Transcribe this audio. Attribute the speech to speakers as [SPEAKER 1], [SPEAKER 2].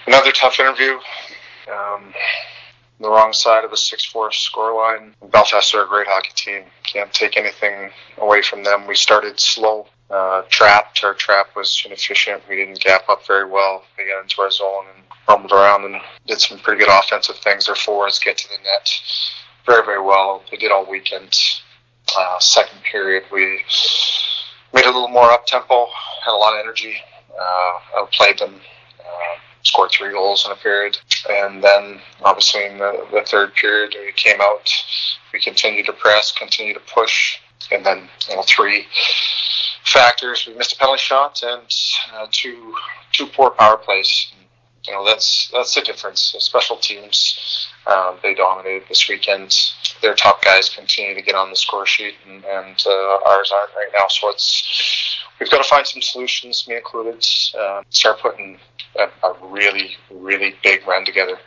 [SPEAKER 1] Another tough interview. The wrong side of the 6-4 scoreline. Belfast are a great hockey team. Can't take anything away from them. We started slow. Trapped. Our trap was inefficient. We didn't gap up very well. They got into our zone and rumbled around and did some pretty good offensive things. Their forwards get to the net very, very well. They did all weekend. Second period, we made it a little more up-tempo, had a lot of energy, outplayed them, scored 3 goals in a period. And then, obviously, in the third period, we came out, we continued to press, continued to push, and then 3 factors. We missed a penalty shot and two poor power plays. That's the difference. The special teams, they dominated this weekend. Their top guys continue to get on the score sheet, and ours aren't right now. So we've got to find some solutions, me included. Start putting a really, really big run together.